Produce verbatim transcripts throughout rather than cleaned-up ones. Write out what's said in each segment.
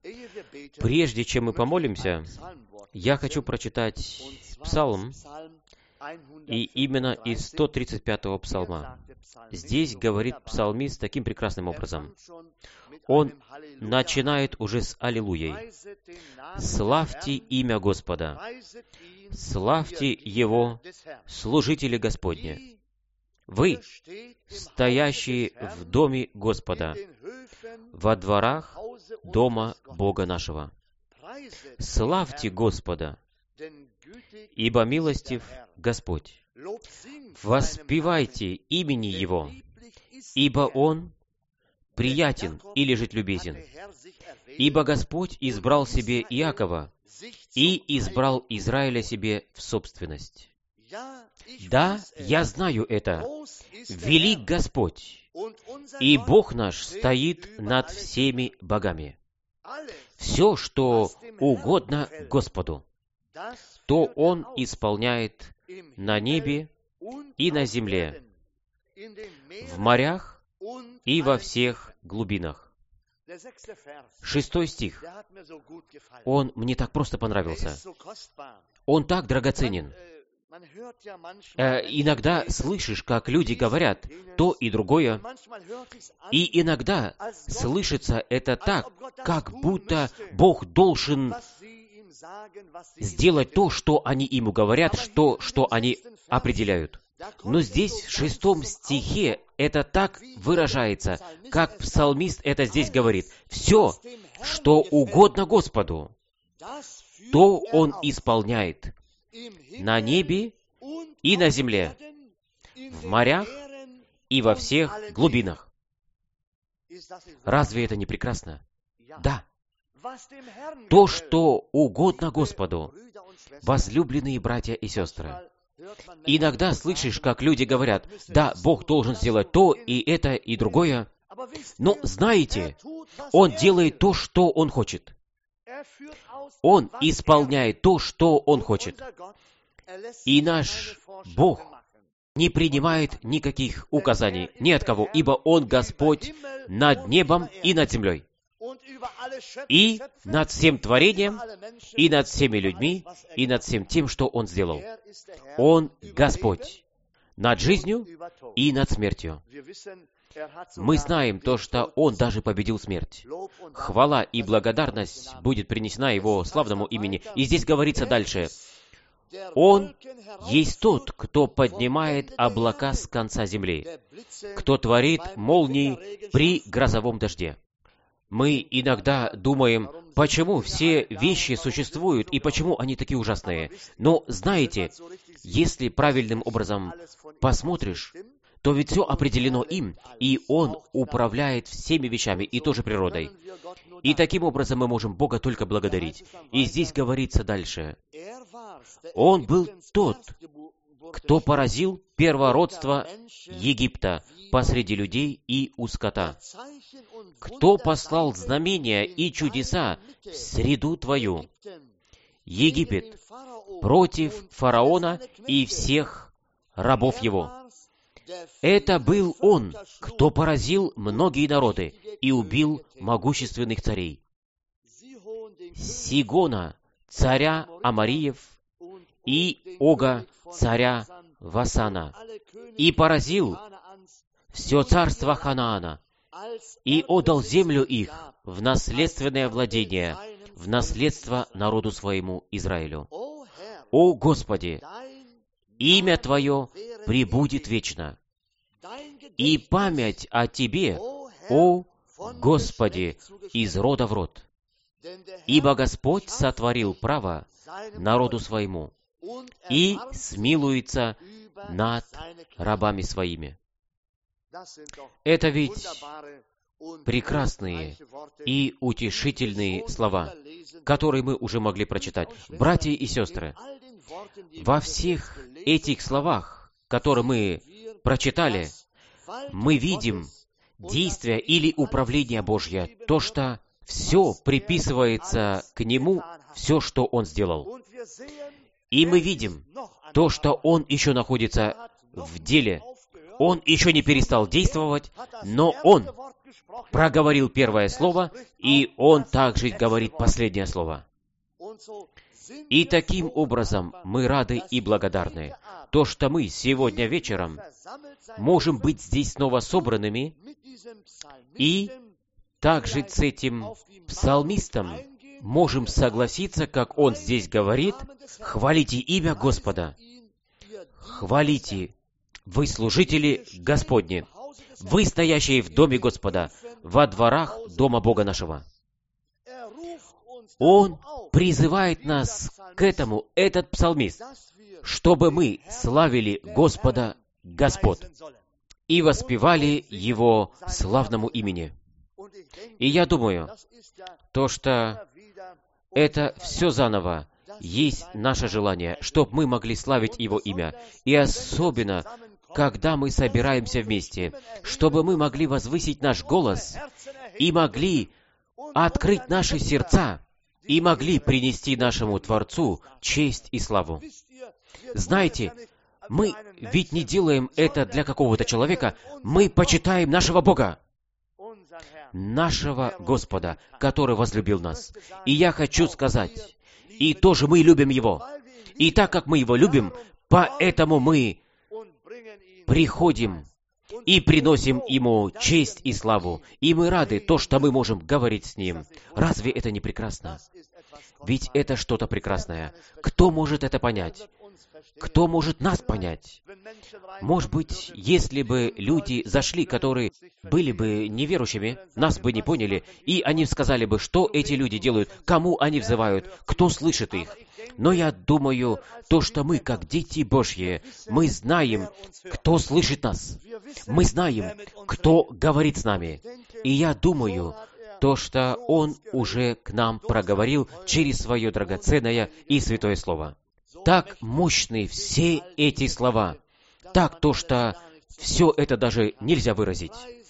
Прежде чем мы помолимся, я хочу прочитать псалм, и именно из сто тридцать пятого псалма. Здесь говорит псалмист таким прекрасным образом. Он начинает уже с «Аллилуйей». «Славьте имя Господа, славьте Его, служители Господни, вы, стоящие в доме Господа, во дворах дома Бога нашего. Славьте Господа, ибо милостив Господь. Воспевайте имени Его, ибо Он приятен или же любезен. Ибо Господь избрал себе Иакова и избрал Израиля себе в собственность. Да, я знаю это. Велик Господь, и Бог наш стоит над всеми богами. Все, что угодно Господу, то Он исполняет на небе и на земле, в морях и во всех глубинах. Шестой стих. Он мне так просто понравился. Он так драгоценен. Э, иногда слышишь, как люди говорят то и другое, и иногда слышится это так, как будто Бог должен сделать то, что они ему говорят, что, что они определяют. Но здесь, в шестом стихе, это так выражается, как псалмист это здесь говорит. Все, что угодно Господу, то Он исполняет на небе и на земле, в морях и во всех глубинах. Разве это не прекрасно? Да. То, что угодно Господу, возлюбленные братья и сестры. Иногда слышишь, как люди говорят, да, Бог должен сделать то, и это, и другое. Но знаете, Он делает то, что Он хочет. Он исполняет то, что Он хочет. И наш Бог не принимает никаких указаний ни от кого, ибо Он Господь над небом и над землей, и над всем творением, и над всеми людьми, и над всем тем, что Он сделал. Он Господь над жизнью и над смертью. Мы знаем то, что Он даже победил смерть. Хвала и благодарность будет принесена Его славному имени. И здесь говорится дальше. Он есть тот, кто поднимает облака с конца земли, кто творит молнии при грозовом дожде. Мы иногда думаем, почему все вещи существуют и почему они такие ужасные. Но знаете, если правильным образом посмотришь, то ведь все определено им, и Он управляет всеми вещами и тоже природой. И таким образом мы можем Бога только благодарить. И здесь говорится дальше. Он был тот, кто поразил первородство Египта посреди людей и у скота, кто послал знамения и чудеса в среду твою, Египет, против фараона и всех рабов его. Это был он, кто поразил многие народы и убил могущественных царей. Сигона, царя Амариев, и Ога, царя Васана, и поразил все царство Ханаана, и отдал землю их в наследственное владение, в наследство народу своему Израилю. О Господи, имя Твое пребудет вечно, и память о Тебе, о Господи, из рода в род. Ибо Господь сотворил право народу своему и смилуется над рабами своими. Это ведь прекрасные и утешительные слова, которые мы уже могли прочитать. Братья и сестры, во всех этих словах, которые мы прочитали, мы видим действие или управление Божье, то, что все приписывается к Нему, все, что Он сделал. И мы видим то, что Он еще находится в деле. Он еще не перестал действовать, но Он проговорил первое слово, и Он также говорит последнее слово. И таким образом мы рады и благодарны, то, что мы сегодня вечером можем быть здесь снова собранными, и также с этим псалмистом можем согласиться, как он здесь говорит: «Хвалите имя Господа, хвалите, вы служители Господни, вы стоящие в доме Господа, во дворах дома Бога нашего». Он призывает нас к этому, этот псалмист, чтобы мы славили Господа Господ и воспевали Его славному имени. И я думаю, то, что это все заново есть наше желание, чтобы мы могли славить Его имя. И особенно, когда мы собираемся вместе, чтобы мы могли возвысить наш голос и могли открыть наши сердца, и могли принести нашему Творцу честь и славу. Знаете, мы ведь не делаем это для какого-то человека, мы почитаем нашего Бога, нашего Господа, который возлюбил нас. И я хочу сказать, и тоже мы любим Его. И так как мы Его любим, поэтому мы приходим и приносим Ему честь и славу. И мы рады то, что мы можем говорить с Ним. Разве это не прекрасно? Ведь это что-то прекрасное. Кто может это понять? Кто может нас понять? Может быть, если бы люди зашли, которые были бы неверующими, нас бы не поняли, и они сказали бы, что эти люди делают, кому они взывают, кто слышит их. Но я думаю, то, что мы, как дети Божьи, мы знаем, кто слышит нас. Мы знаем, кто говорит с нами. И я думаю, то, что Он уже к нам проговорил через Свое драгоценное и святое Слово. Так мощны все эти слова. Так то, что все это даже нельзя выразить.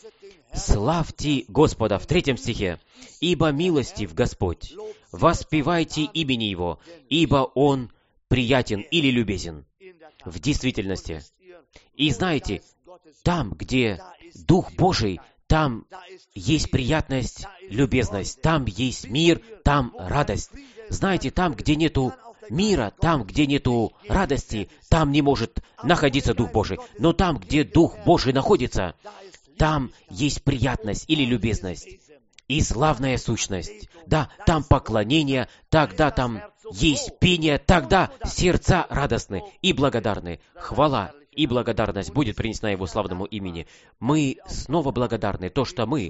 «Славьте Господа» в третьем стихе. «Ибо милостив Господь, воспевайте имени Его, ибо Он приятен или любезен». В действительности. И знаете, там, где Дух Божий, там есть приятность, любезность, там есть мир, там радость. Знаете, там, где нету мира, там, где нету радости, там не может находиться Дух Божий. Но там, где Дух Божий находится, там есть приятность или любезность и славная сущность. Да, там поклонение, тогда там есть пение, тогда сердца радостны и благодарны. Хвала и благодарность будет принесена Его славному имени. Мы снова благодарны, то, что мы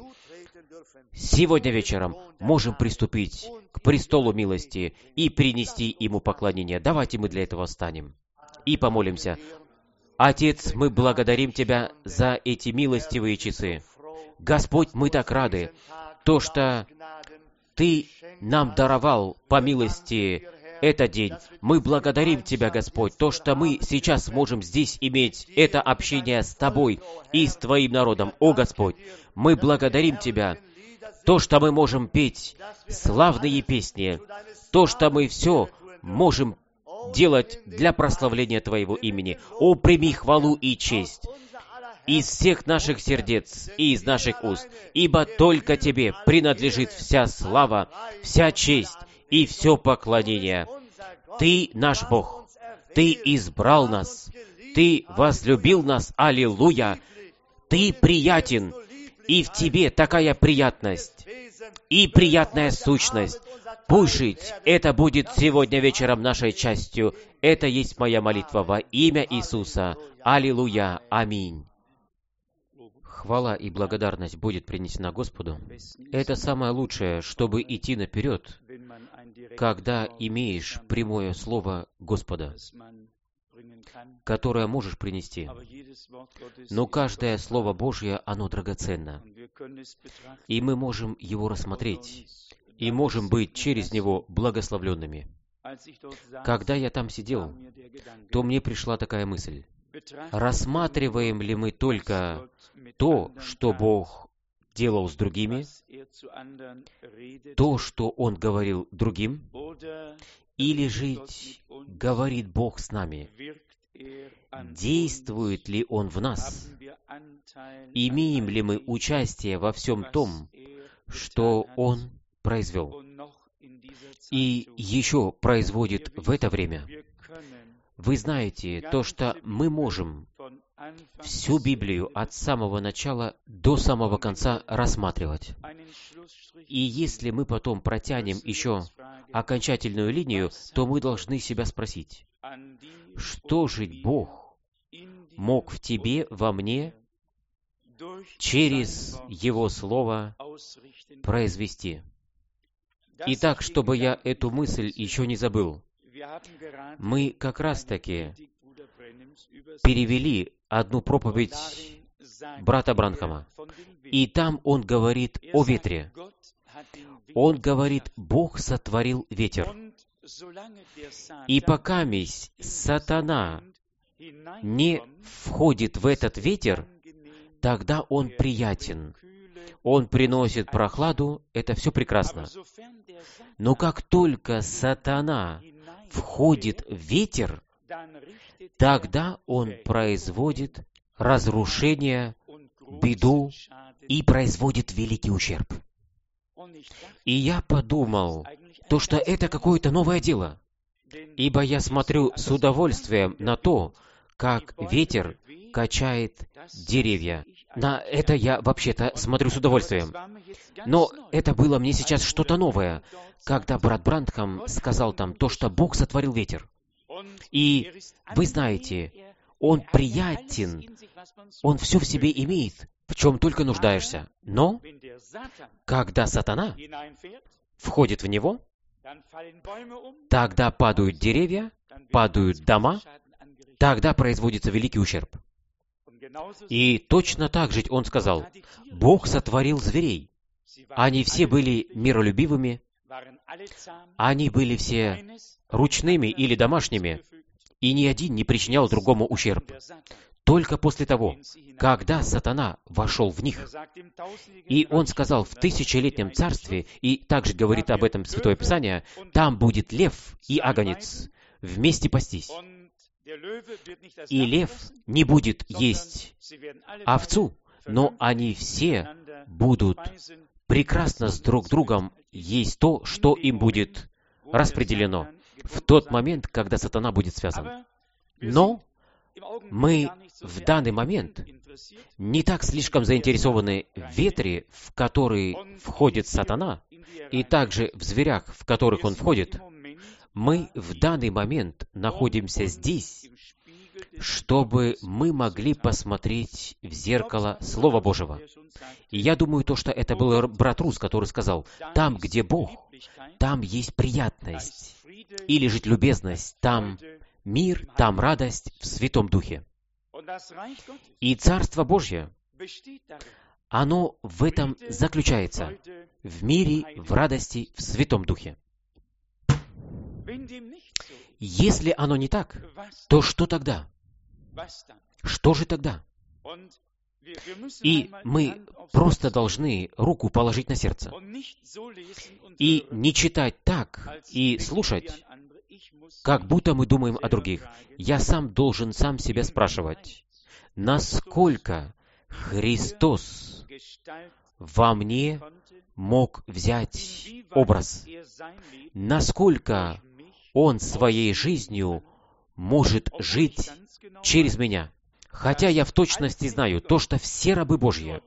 сегодня вечером можем приступить к престолу милости и принести Ему поклонение. Давайте мы для этого встанем и помолимся. Отец, мы благодарим Тебя за эти милостивые часы. Господь, мы так рады, то, что Ты нам даровал по милости этот день. Мы благодарим Тебя, Господь, то, что мы сейчас можем здесь иметь это общение с Тобой и с Твоим народом. О, Господь, мы благодарим Тебя, то, что мы можем петь славные песни, то, что мы все можем делать для прославления Твоего имени. О, прими хвалу и честь из всех наших сердец и из наших уст, ибо только Тебе принадлежит вся слава, вся честь и все поклонение. Ты наш Бог, Ты избрал нас, Ты возлюбил нас, аллилуйя, Ты приятен, и в Тебе такая приятность и приятная сущность. Пусть жить это будет сегодня вечером нашей частью. Это есть моя молитва во имя Иисуса. Аллилуйя. Аминь. Хвала и благодарность будет принесена Господу. Это самое лучшее, чтобы идти наперед, когда имеешь прямое слово Господа, которое можешь принести. Но каждое Слово Божье, оно драгоценно. И мы можем его рассмотреть, и можем быть через него благословленными. Когда я там сидел, то мне пришла такая мысль. Рассматриваем ли мы только то, что Бог делал с другими, то, что Он говорил другим, или же говорит Бог с нами? Действует ли Он в нас? имеем ли мы участие во всем том, что Он произвел и еще производит в это время. Вы знаете, то, что мы можем всю Библию от самого начала до самого конца рассматривать. И если мы потом протянем еще окончательную линию, то мы должны себя спросить, что же Бог мог в тебе, во мне, через Его Слово произвести. Итак, чтобы я эту мысль еще не забыл, мы как раз-таки перевели одну проповедь брата Бранхама, и там он говорит о ветре. Он говорит, Бог сотворил ветер. И покаместь сатана не входит в этот ветер, тогда он приятен. Он приносит прохладу, это все прекрасно. Но как только сатана входит в ветер, тогда он производит разрушение, беду и производит великий ущерб. И я подумал, то, что это какое-то новое дело, ибо я смотрю с удовольствием на то, как ветер качает деревья. На это я вообще-то смотрю с удовольствием. Но это было мне сейчас что-то новое, когда брат Бранхам сказал там то, что Бог сотворил ветер. И вы знаете, он приятен, он все в себе имеет, в чем только нуждаешься. Но, когда сатана входит в него, тогда падают деревья, падают дома, тогда производится великий ущерб. И точно так же он сказал, Бог сотворил зверей. Они все были миролюбивыми, они были все ручными или домашними, и ни один не причинял другому ущерб. Только после того, когда сатана вошел в них, и он сказал, в тысячелетнем царстве, и также говорит об этом Святое Писание, там будет лев и агнец вместе пастись. И лев не будет есть овцу, но они все будут прекрасно с друг другом есть то, что им будет распределено в тот момент, когда сатана будет связан. Но мы в данный момент не так слишком заинтересованы в ветре, в который входит сатана, и также в зверях, в которых он входит. Мы в данный момент находимся здесь, чтобы мы могли посмотреть в зеркало Слова Божьего. И я думаю, то, что это был брат Рус, который сказал, там, где Бог, там есть приятность, или же любезность, там мир, там радость в Святом Духе. И Царство Божье, оно в этом заключается, в мире, в радости, в Святом Духе. Если оно не так, то что тогда? Что же тогда? И мы просто должны руку положить на сердце. И не читать так и слушать, как будто мы думаем о других. Я сам должен сам себя спрашивать, насколько Христос во мне мог взять образ, насколько Он своей жизнью может жить через меня. Хотя я в точности знаю то, что все рабы Божьи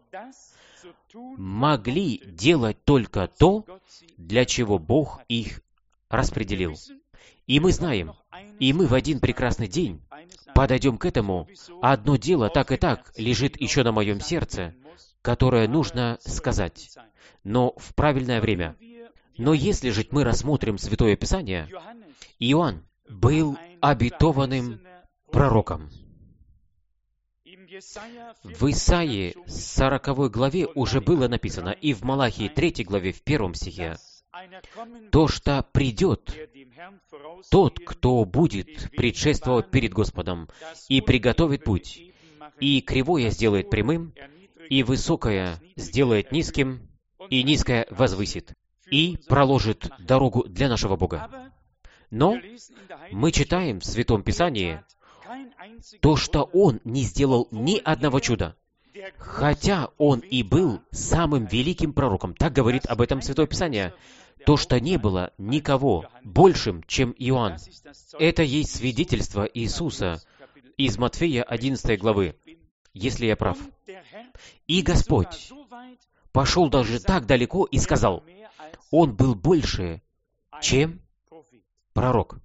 могли делать только то, для чего Бог их распределил. И мы знаем, и мы в один прекрасный день подойдем к этому. Одно дело так и так лежит еще на моем сердце, которое нужно сказать, но в правильное время. Но если же мы рассмотрим Святое Писание, Иоанн был обетованным пророком. В Исаии сороковой главе уже было написано, и в Малахии третьей главе в первом стихе, то, что придет тот, кто будет предшествовать перед Господом, и приготовит путь, и кривое сделает прямым, и высокое сделает низким, и низкое возвысит, и проложит дорогу для нашего Бога. Но мы читаем в Святом Писании то, что Он не сделал ни одного чуда. хотя он и был самым великим пророком. Так говорит об этом Святое Писание. То, что не было никого большим, чем Иоанн. Это есть свидетельство Иисуса из Матфея одиннадцатой главы, если я прав. И Господь пошел даже так далеко и сказал, Он был больше, чем пророк.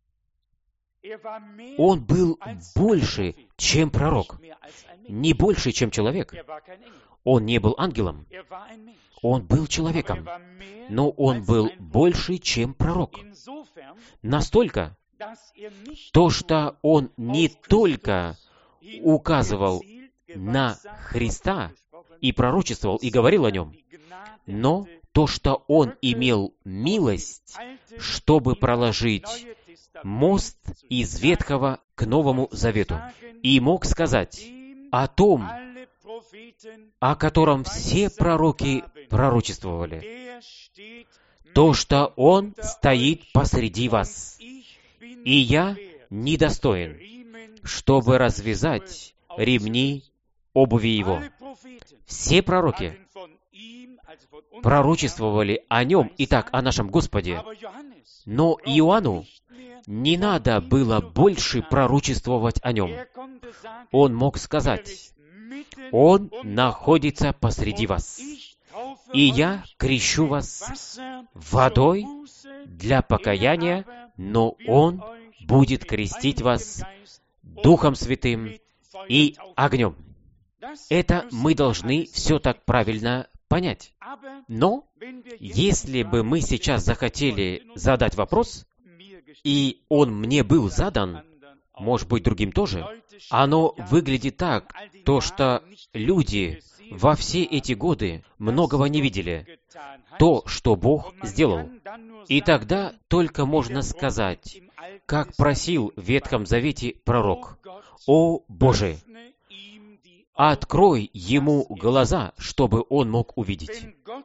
Он был больше, чем пророк. Не больше, чем человек. Он не был ангелом. Он был человеком. Но он был больше, чем пророк. Настолько, то, что он не только указывал на Христа и пророчествовал, и говорил о нем, но то, что он имел милость, чтобы проложить мост из Ветхого к Новому Завету, и мог сказать о том, о котором все пророки пророчествовали, то, что Он стоит посреди вас, и я недостоин, чтобы развязать ремни обуви Его. Все пророки пророчествовали о Нем, итак, о нашем Господе. Но Иоанну не надо было больше пророчествовать о Нем. Он мог сказать, Он находится посреди вас, и я крещу вас водой для покаяния, но Он будет крестить вас Духом Святым и огнем. Это мы должны все так правильно понять. Но, если бы мы сейчас захотели задать вопрос, и он мне был задан, может быть, другим тоже, оно выглядит так, то, что люди во все эти годы многого не видели, то, что Бог сделал. И тогда только можно сказать, как просил в Ветхом Завете пророк, «О Боже, открой ему глаза, чтобы он мог увидеть».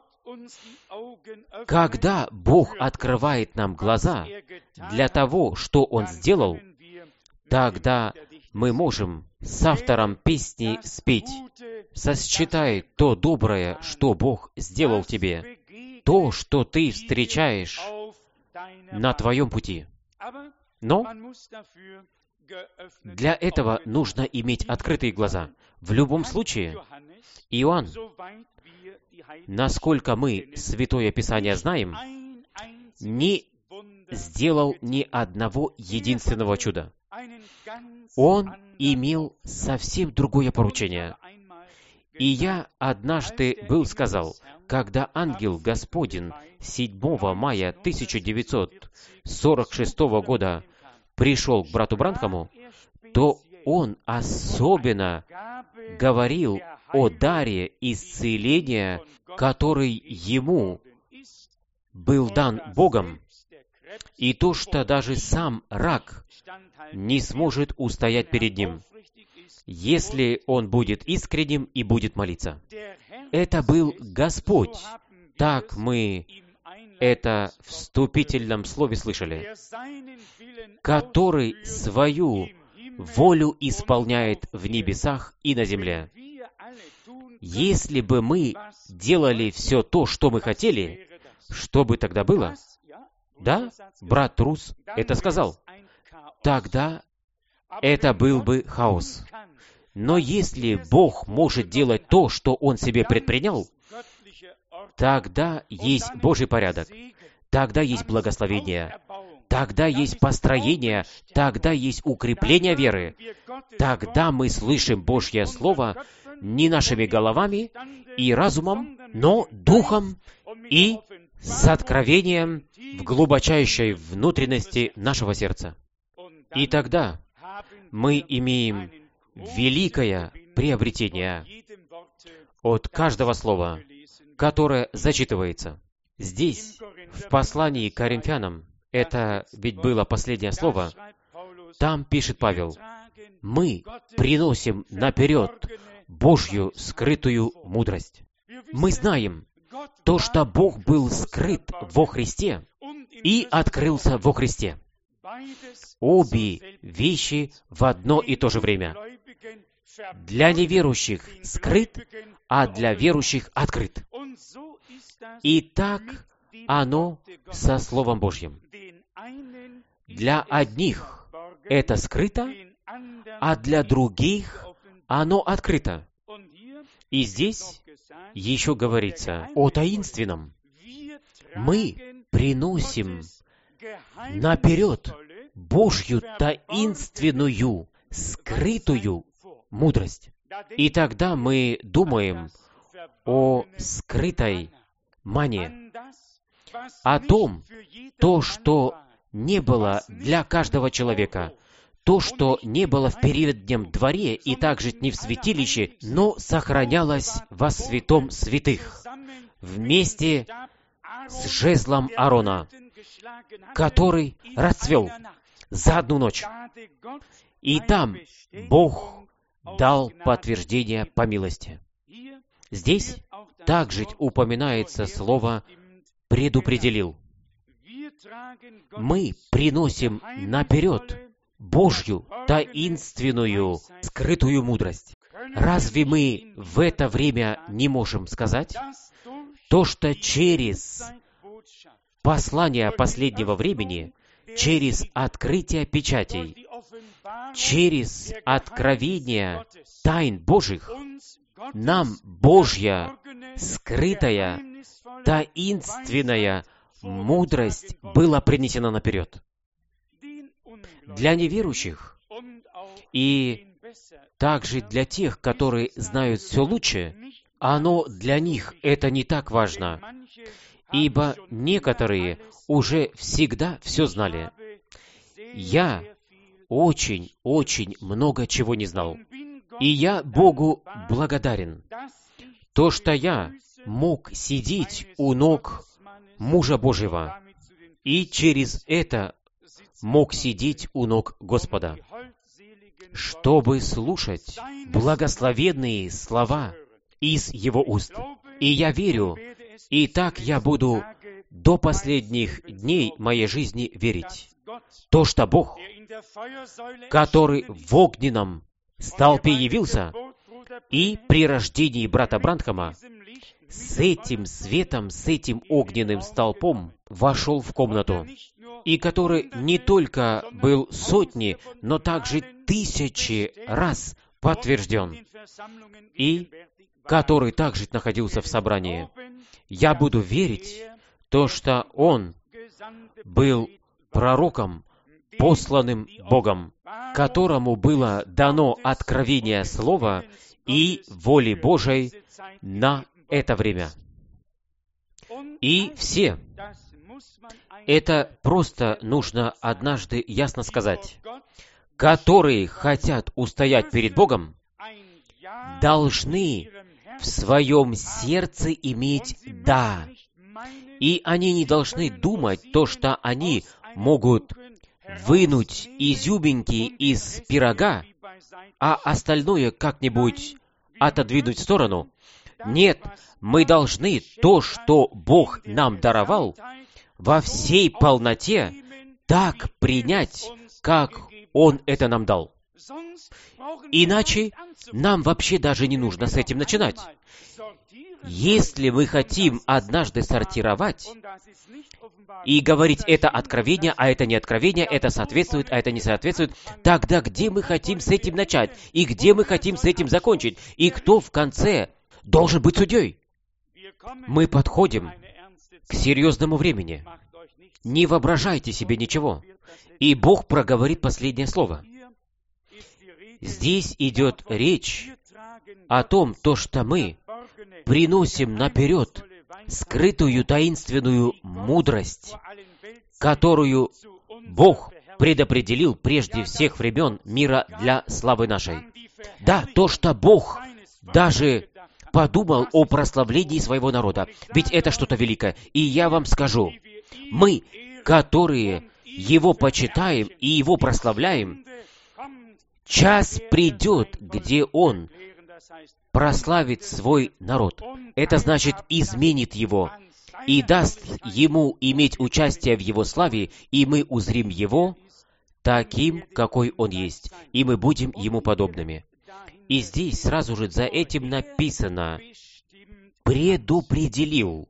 Когда Бог открывает нам глаза для того, что Он сделал, тогда мы можем с автором песни спеть: «Сосчитай то доброе, что Бог сделал тебе, то, что ты встречаешь на твоем пути». Но для этого нужно иметь открытые глаза. В любом случае, Иоанн, насколько мы Святое Писание знаем, не сделал ни одного единственного чуда. Он имел совсем другое поручение. И я однажды был сказал, когда ангел Господень седьмого мая тысяча девятьсот сорок шестого года пришел к брату Бранхаму, то он особенно говорил о даре исцеления, который ему был дан Богом, и то, что даже сам рак не сможет устоять перед ним, если он будет искренним и будет молиться. Это был Господь. Так мы это в вступительном слове слышали, который свою волю исполняет в небесах и на земле. Если бы мы делали все то, что мы хотели, что бы тогда было? Да, брат Трус это сказал. Тогда это был бы хаос. Но если Бог может делать то, что Он себе предпринял, тогда есть Божий порядок, тогда есть благословение, тогда есть построение, тогда есть укрепление веры. Тогда мы слышим Божье Слово не нашими головами и разумом, но духом и с откровением в глубочайшей внутренности нашего сердца. И тогда мы имеем великое приобретение от каждого слова, которое зачитывается. Здесь, в послании к Коринфянам, это ведь было последнее слово, там пишет Павел: «Мы приносим наперед Божью скрытую мудрость». Мы знаем то, что Бог был скрыт во Христе и открылся во Христе. Обе вещи в одно и то же время. для неверующих скрыт, а для верующих открыт. И так оно со Словом Божьим. Для одних это скрыто, а для других оно открыто. И здесь еще говорится о таинственном. Мы приносим наперед Божью таинственную, скрытую мудрость. И тогда мы думаем о скрытой мане, о том, то, что не было для каждого человека, то, что не было в переднем дворе и также не в святилище, но сохранялось во святом святых, вместе с жезлом Аарона, который расцвел за одну ночь. И там Бог дал подтверждение по милости. Здесь также упоминается слово «предопределил». Мы приносим наперед Божью таинственную, скрытую мудрость. Разве мы в это время не можем сказать то, что через послание последнего времени, через открытие печатей, через откровение тайн Божьих, нам Божья скрытая, таинственная мудрость была принесена наперед. Для неверующих и также для тех, которые знают все лучше, оно для них это не так важно, ибо некоторые уже всегда все знали. Я очень-очень много чего не знал. И я Богу благодарен. То, что я мог сидеть у ног мужа Божьего, и через это мог сидеть у ног Господа, чтобы слушать благословенные слова из Его уст. И я верю, и так я буду до последних дней моей жизни верить. То, что Бог, который в огненном столпе явился, и при рождении брата Бранхама с этим светом, с этим огненным столпом вошел в комнату, и который не только был сотни, но также тысячи раз подтвержден, и который также находился в собрании. Я буду верить, то, что он был пророком, посланным Богом, которому было дано откровение Слова и воли Божией на это время. И все, это просто нужно однажды ясно сказать, которые хотят устоять перед Богом, должны в своем сердце иметь «да». И они не должны думать то, что они могут вынуть изюминки из пирога, а остальное как-нибудь отодвинуть в сторону. Нет, мы должны то, что Бог нам даровал, во всей полноте так принять, как Он это нам дал. Иначе нам вообще даже не нужно с этим начинать. Если мы хотим однажды сортировать и говорить, это откровение, а это не откровение, это соответствует, а это не соответствует, тогда где мы хотим с этим начать? И где мы хотим с этим закончить? И кто в конце должен быть судьей? Мы подходим к серьезному времени. Не воображайте себе ничего. И Бог проговорит последнее слово. Здесь идет речь о том, то, что мы приносим наперед скрытую таинственную мудрость, которую Бог предопределил прежде всех времен мира для славы нашей. Да, то, что Бог даже подумал о прославлении своего народа, ведь это что-то великое. И я вам скажу, мы, которые Его почитаем и Его прославляем, час придет, где Он прославит свой народ. Это значит, изменит его и даст ему иметь участие в его славе, и мы узрим его таким, какой он есть, и мы будем ему подобными. И здесь сразу же за этим написано «предопределил».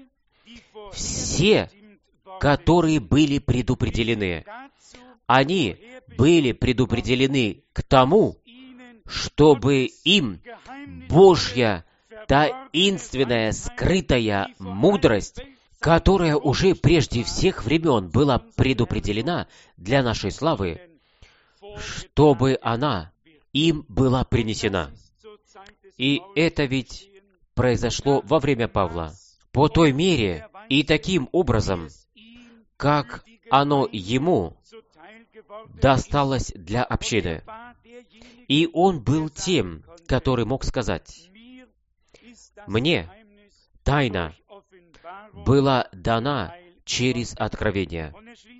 Все, которые были предопределены, они были предопределены к тому, чтобы им Божья таинственная, скрытая мудрость, которая уже прежде всех времен была предопределена для нашей славы, чтобы она им была принесена. И это ведь произошло во время Павла. По той мере и таким образом, как оно ему досталось для общины. И он был тем, который мог сказать: «Мне тайна была дана через откровение».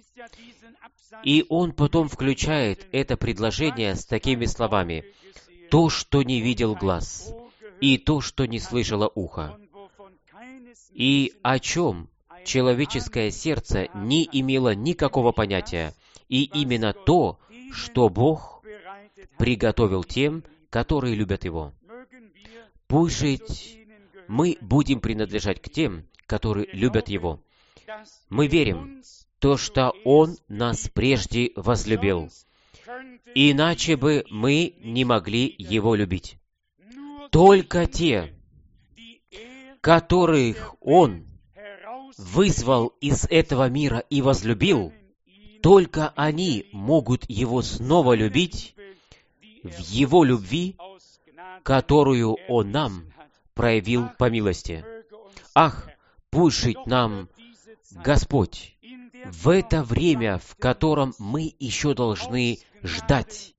И он потом включает это предложение с такими словами: «То, что не видел глаз, и то, что не слышало ухо, и о чем человеческое сердце не имело никакого понятия, и именно то, что Бог приготовил тем, которые любят Его». Пусть же мы будем принадлежать к тем, которые любят Его. Мы верим, то, что Он нас прежде возлюбил. Иначе бы мы не могли Его любить. Только те, которых Он вызвал из этого мира и возлюбил, только они могут Его снова любить в Его любви, которую Он нам проявил по милости. Ах, пусть жить нам Господь в это время, в котором мы еще должны ждать,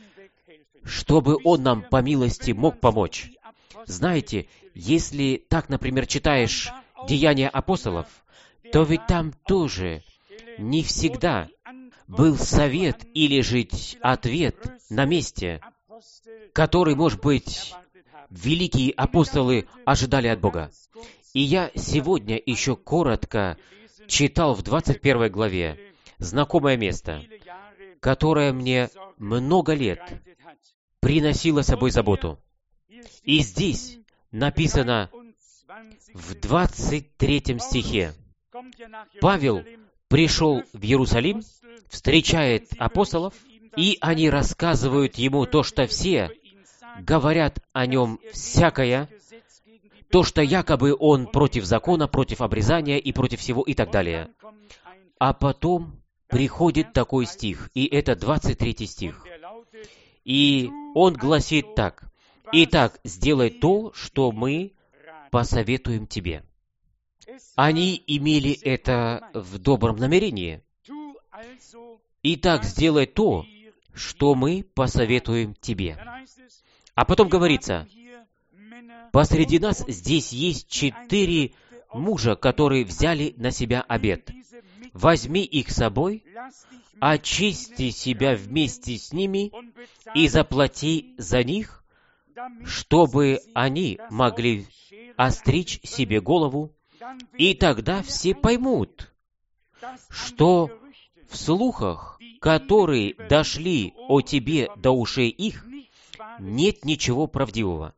чтобы Он нам по милости мог помочь. Знаете, если так, например, читаешь Деяния апостолов, то ведь там тоже не всегда был совет или же ответ на месте, который, может быть, великие апостолы ожидали от Бога. И я сегодня еще коротко читал в двадцать первой главе знакомое место, которое мне много лет приносило с собой заботу. И здесь написано в двадцать третьем стихе: Павел пришел в Иерусалим, встречает апостолов, и они рассказывают ему то, что все говорят о нем всякое, то, что якобы он против закона, против обрезания и против всего и так далее. А потом приходит такой стих, и это двадцать третий стих. И он гласит так: «Итак, сделай то, что мы посоветуем тебе». Они имели это в добром намерении. «Итак, сделай то, что мы посоветуем тебе». А потом говорится: посреди нас здесь есть четыре мужа, которые взяли на себя обет. Возьми их с собой, очисти себя вместе с ними и заплати за них, чтобы они могли остричь себе голову, и тогда все поймут, что в слухах, которые дошли о тебе до ушей их, нет ничего правдивого,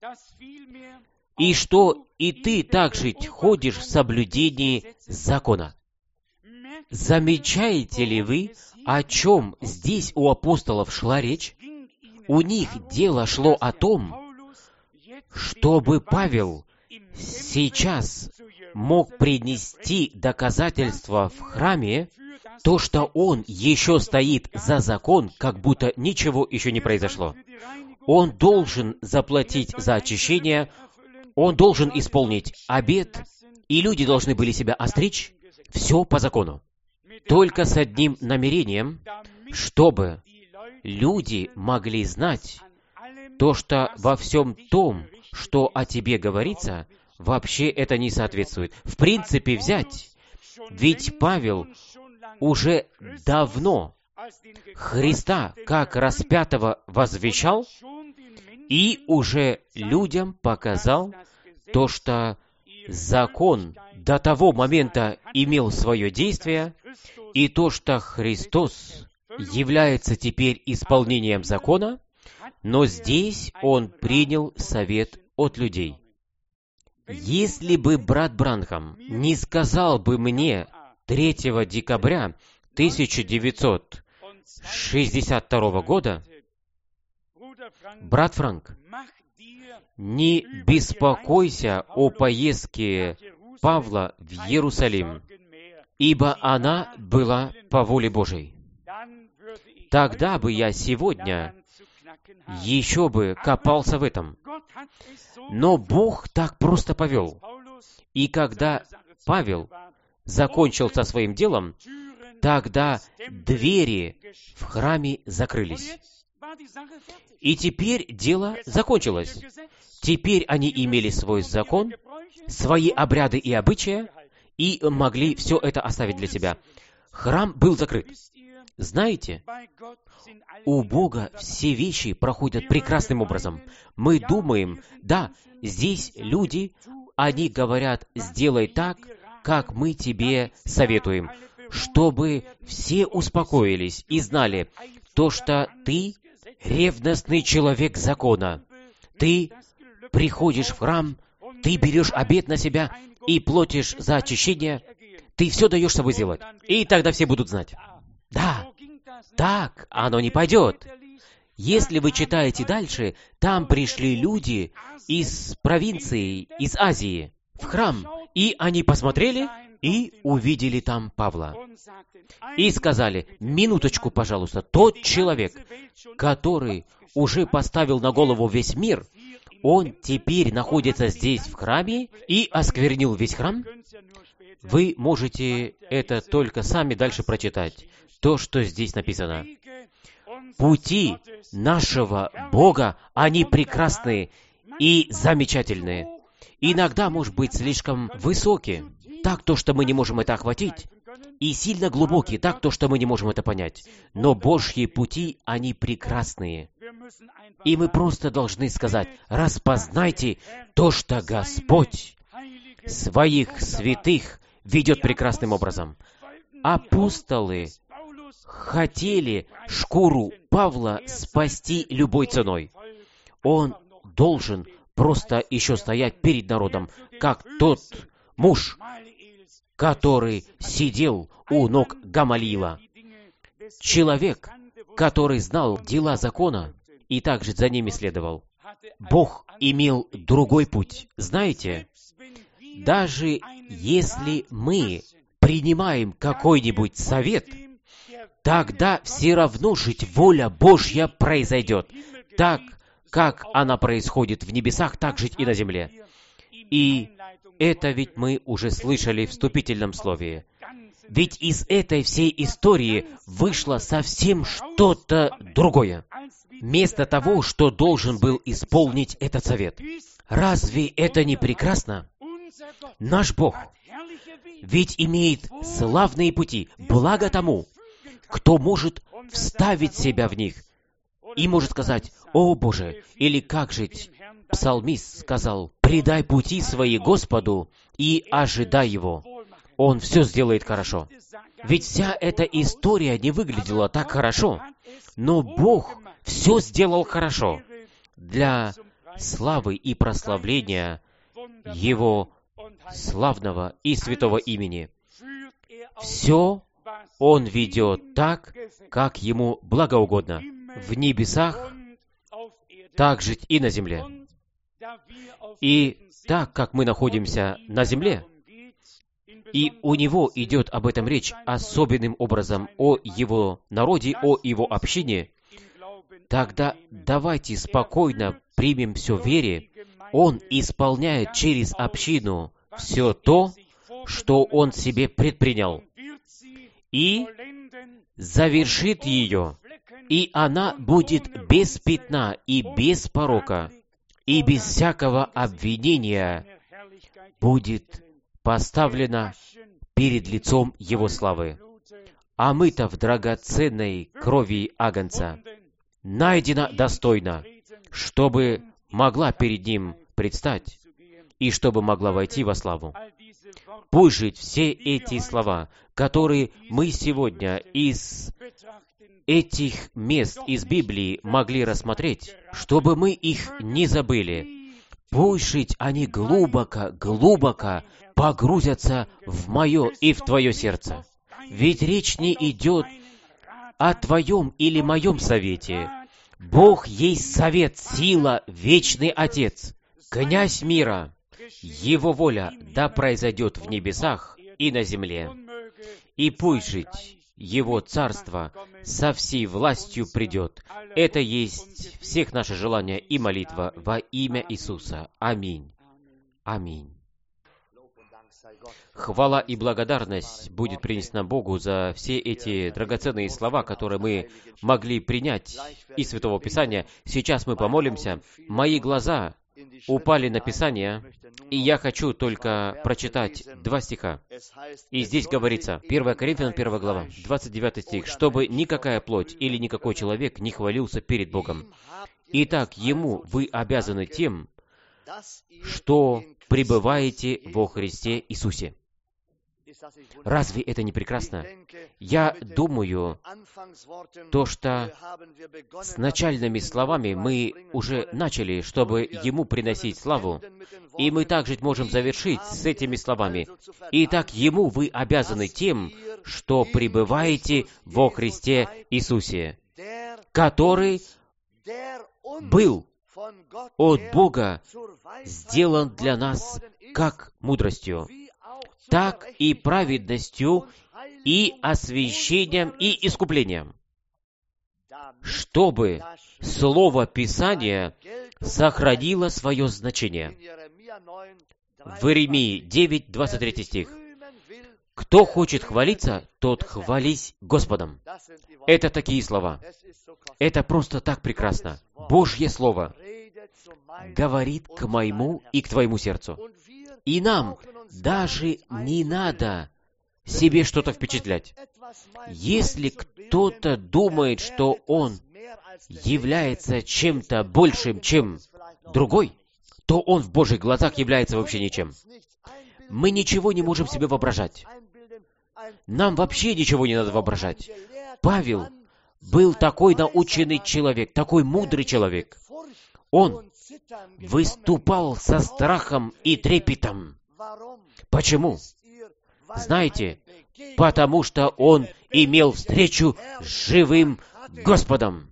и что и ты также ходишь в соблюдении закона. Замечаете ли вы, о чем здесь у апостолов шла речь? У них дело шло о том, чтобы Павел сейчас мог принести доказательства в храме, то, что он еще стоит за закон, как будто ничего еще не произошло. Он должен заплатить за очищение, он должен исполнить обет, и люди должны были себя остричь, все по закону. Только с одним намерением, чтобы люди могли знать то, что во всем том, что о тебе говорится, вообще это не соответствует. В принципе, взять, ведь Павел уже давно Христа как распятого возвещал и уже людям показал то, что закон до того момента имел свое действие, и то, что Христос является теперь исполнением закона, Но здесь он принял совет от людей. Если бы брат Бранхам не сказал бы мне третьего декабря тысяча девятьсот шестьдесят второго года, брат Франк, не беспокойся о поездке Павла в Иерусалим, ибо она была по воле Божией. Тогда бы я сегодня еще бы копался в этом. Но Бог так просто повел. И когда Павел закончил со своим делом, тогда двери в храме закрылись. И теперь дело закончилось. Теперь они имели свой закон, свои обряды и обычаи, и могли все это оставить для себя. Храм был закрыт. Знаете, у Бога все вещи проходят прекрасным образом. Мы думаем, да, здесь люди, они говорят, сделай так, как мы тебе советуем, чтобы все успокоились и знали, то, что ты ревностный человек закона. Ты приходишь в храм, ты берешь обет на себя и платишь за очищение, ты все даешь собой сделать. И тогда все будут знать. Да, так оно не пойдет. Если вы читаете дальше, там пришли люди из провинции, из Азии, в храм, и они посмотрели и увидели там Павла. И сказали, минуточку, пожалуйста, тот человек, который уже поставил на голову весь мир, он теперь находится здесь в храме и осквернил весь храм? Вы можете это только сами дальше прочитать, то, что здесь написано. Пути нашего Бога, они прекрасные и замечательные. Иногда, может быть, слишком высокие, так то, что мы не можем это охватить, и сильно глубокие, так то, что мы не можем это понять. Но Божьи пути, они прекрасные. И мы просто должны сказать, распознайте то, что Господь своих святых ведет прекрасным образом. Апостолы хотели шкуру Павла спасти любой ценой. Он должен просто еще стоять перед народом, как тот муж, который сидел у ног Гамалиила. Человек, который знал дела закона и также за ними следовал. Бог имел другой путь. Знаете, даже если мы принимаем какой-нибудь совет, тогда все равно жить воля Божья произойдет. Так, как она происходит в небесах, так жить и на земле. И это ведь мы уже слышали в вступительном слове. Ведь из этой всей истории вышло совсем что-то другое. Вместо того, что должен был исполнить этот совет. Разве это не прекрасно? Наш Бог ведь имеет славные пути, благо тому, кто может вставить себя в них и может сказать, «О Боже!» или «Как жить?» Псалмист сказал, «Предай пути свои Господу и ожидай Его. Он все сделает хорошо». Ведь вся эта история не выглядела так хорошо, но Бог все сделал хорошо для славы и прославления Его славного и святого имени. Все Он ведет так, как Ему благоугодно, в небесах, так жить и на земле. И так как мы находимся на земле, и у Него идет об этом речь особенным образом о Его народе, о Его общине, тогда давайте спокойно примем все в вере. Он исполняет через общину все то, что Он себе предпринял, и завершит ее, и она будет без пятна и без порока, и без всякого обвинения будет поставлена перед лицом Его славы. А мы-то в драгоценной крови Агнца найдена достойно, чтобы могла перед Ним предстать и чтобы могла войти во славу. Пусть же все эти слова, которые мы сегодня из этих мест из Библии могли рассмотреть, чтобы мы их не забыли. Пусть жить они глубоко, глубоко погрузятся в мое и в твое сердце. Ведь речь не идет о твоем или моем совете. Бог есть совет, сила, вечный Отец, князь мира. Его воля да произойдет в небесах и на земле. И пусть жить Его царство со всей властью придет. Это есть всех наше желание и молитва во имя Иисуса. Аминь. Аминь. Хвала и благодарность будет принесена Богу за все эти драгоценные слова, которые мы могли принять из Святого Писания. Сейчас мы помолимся. Мои глаза упали на Писание, и я хочу только прочитать два стиха. И здесь говорится, первое Коринфянам, первая глава, двадцать девятый стих, «Чтобы никакая плоть или никакой человек не хвалился перед Богом. Итак, Ему вы обязаны тем, что пребываете во Христе Иисусе». Разве это не прекрасно? Я думаю, то, что с начальными словами мы уже начали, чтобы Ему приносить славу, и мы также можем завершить с этими словами. «Итак, Ему вы обязаны тем, что пребываете во Христе Иисусе, который был от Бога сделан для нас как мудростью, так и праведностью, и освящением, и искуплением, чтобы Слово Писания сохранило свое значение». В Иеремии девять, двадцать третий стих. «Кто хочет хвалиться, тот хвались Господом». Это такие слова. Это просто так прекрасно. Божье Слово говорит к моему и к твоему сердцу. И нам даже не надо себе что-то впечатлять. Если кто-то думает, что он является чем-то большим, чем другой, то он в Божьих глазах является вообще ничем. Мы ничего не можем себе воображать. Нам вообще ничего не надо воображать. Павел был такой наученный человек, такой мудрый человек. Он выступал со страхом и трепетом. Почему? Знаете, потому что он имел встречу с живым Господом.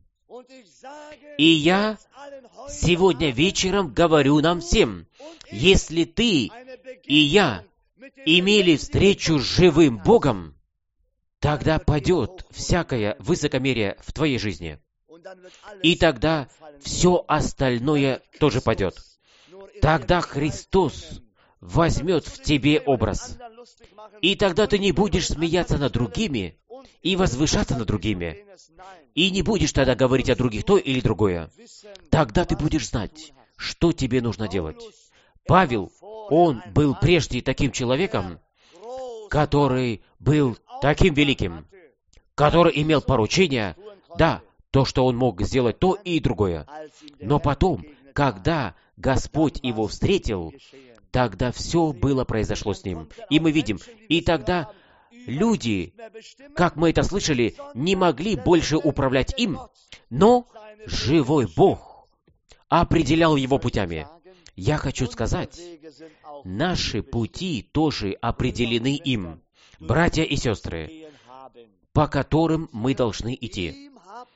И я сегодня вечером говорю нам всем, если ты и я имели встречу с живым Богом, тогда падет всякое высокомерие в твоей жизни. И тогда все остальное тоже падет. Тогда Христос возьмет в тебе образ. И тогда ты не будешь смеяться над другими и возвышаться над другими. И не будешь тогда говорить о других то или другое. Тогда ты будешь знать, что тебе нужно делать. Павел, он был прежде таким человеком, который был таким великим, который имел поручение, да, то, что он мог сделать то и другое. Но потом, когда Господь его встретил, тогда все было произошло с ним. И мы видим, и тогда люди, как мы это слышали, не могли больше управлять им, но живой Бог определял его путями. Я хочу сказать, наши пути тоже определены им, братья и сестры, по которым мы должны идти.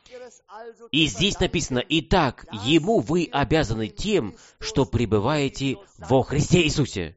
И здесь написано, «Итак, Ему вы обязаны тем, что пребываете во Христе Иисусе».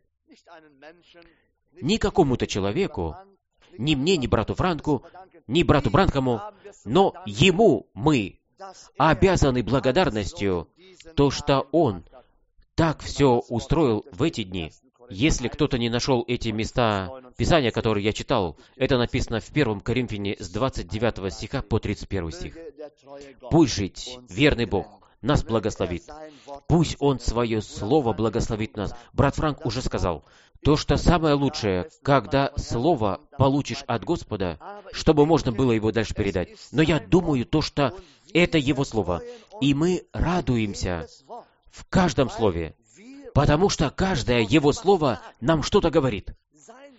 Не какому-то человеку, ни мне, ни брату Франку, ни брату Бранхаму, но Ему мы обязаны благодарностью, то, что Он так все устроил в эти дни. Если кто-то не нашел эти места Писания, которые я читал, это написано в первом Коринфяне с двадцать девятого стиха по тридцать первый стих. «Пусть жить верный Бог нас благословит. Пусть Он свое Слово благословит нас». Брат Франк уже сказал, то, что самое лучшее, когда Слово получишь от Господа, чтобы можно было его дальше передать. Но я думаю, то, что это Его Слово. И мы радуемся в каждом слове, потому что каждое Его Слово нам что-то говорит.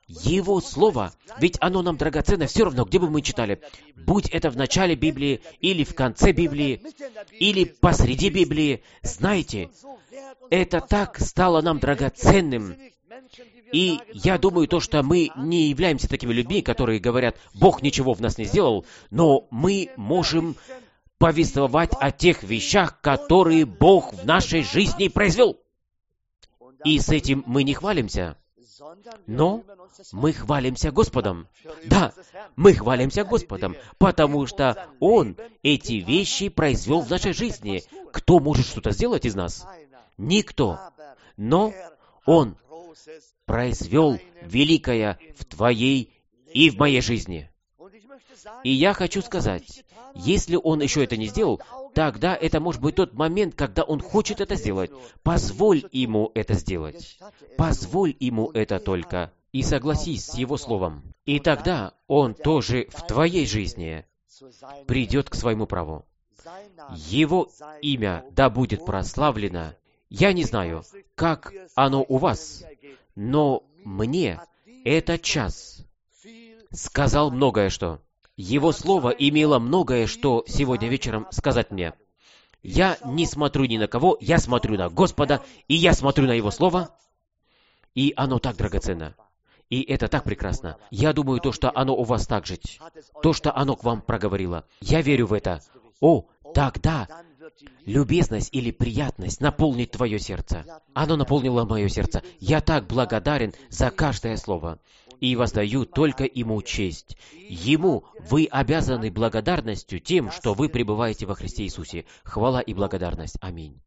Его Слово, ведь оно нам драгоценно все равно, где бы мы читали. Будь это в начале Библии, или в конце Библии, или посреди Библии. Знаете, это так стало нам драгоценным. И я думаю, то, что мы не являемся такими людьми, которые говорят, Бог ничего в нас не сделал, но мы можем повествовать о тех вещах, которые Бог в нашей жизни произвел. И с этим мы не хвалимся, но мы хвалимся Господом. Да, мы хвалимся Господом, потому что Он эти вещи произвел в нашей жизни. Кто может что-то сделать из нас? Никто. Но Он произвел великое в твоей и в моей жизни. И я хочу сказать, если Он еще это не сделал, тогда это может быть тот момент, когда Он хочет это сделать. Позволь Ему это сделать. Позволь Ему это только. И согласись с Его Словом. И тогда Он тоже в твоей жизни придет к своему праву. Его имя да будет прославлено. Я не знаю, как оно у вас, но мне этот час сказал многое что. Его Слово имело многое, что сегодня вечером сказать мне. Я не смотрю ни на кого, я смотрю на Господа, и я смотрю на Его Слово, и оно так драгоценно. И это так прекрасно. Я думаю, то, что оно у вас так же, то, что оно к вам проговорило. Я верю в это. О, тогда любезность или приятность наполнит твое сердце. Оно наполнило мое сердце. Я так благодарен за каждое слово. И воздаю только Ему честь. Ему вы обязаны благодарностью тем, что вы пребываете во Христе Иисусе. Хвала и благодарность. Аминь.